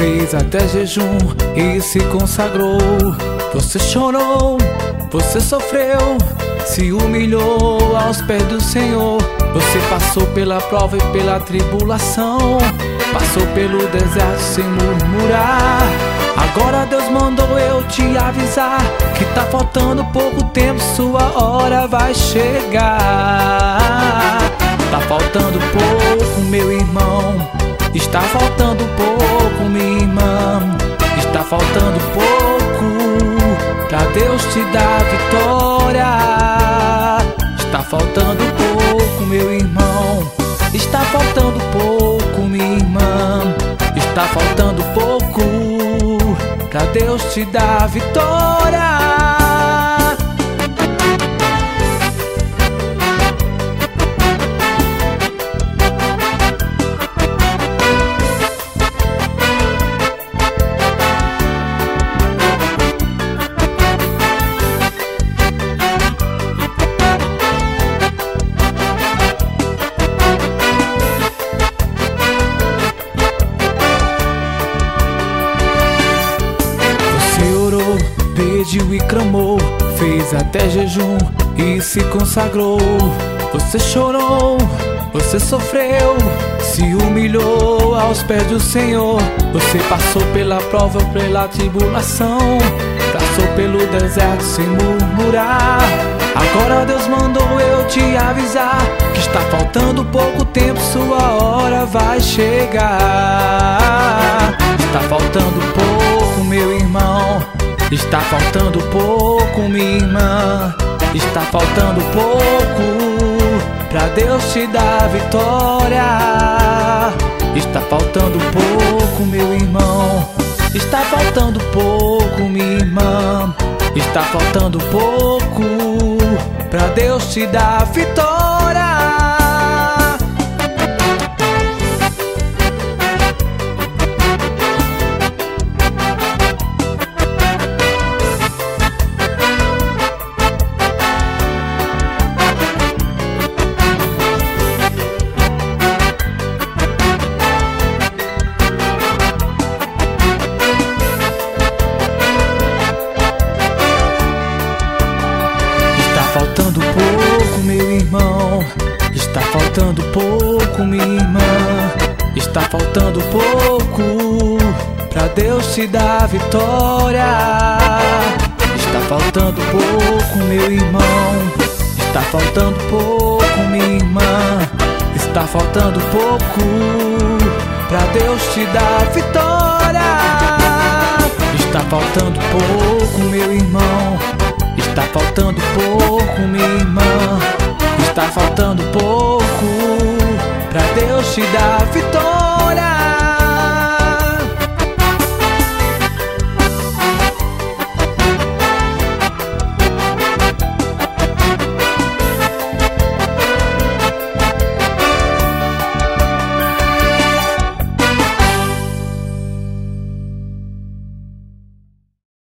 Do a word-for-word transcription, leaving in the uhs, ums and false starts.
fez até jejum e se consagrou. Você chorou, você sofreu, se humilhou aos pés do Senhor. Você passou pela prova e pela tribulação, passou pelo deserto sem murmurar. Agora Deus mandou eu te avisar que tá faltando pouco tempo, sua hora vai chegar. Tá faltando pouco, meu irmão, está faltando pouco, minha irmã. Está faltando pouco pra Deus te dar vitória. Está faltando pouco, meu irmão, está faltando pouco, minha irmã. Está faltando pouco pra Deus te dar vitória. Pediu e clamou, fez até jejum e se consagrou. Você chorou, você sofreu, se humilhou aos pés do Senhor. Você passou pela prova, pela tribulação, passou pelo deserto sem murmurar. Agora Deus mandou eu te avisar que está faltando pouco tempo, sua hora vai chegar. Está faltando pouco, meu irmão, está faltando pouco, minha irmã. Está faltando pouco pra Deus te dar vitória. Está faltando pouco, meu irmão, está faltando pouco, minha irmã. Está faltando pouco pra Deus te dar vitória. Faltando pouco, meu irmão, está faltando pouco, minha irmã. Está faltando pouco pra Deus te dar vitória. Está faltando pouco, meu irmão, está faltando pouco, minha irmã. Está faltando pouco pra Deus te dar vitória. Está faltando pouco, meu irmão, está faltando pouco, minha irmã. Está faltando pouco pra Deus te dar vitória.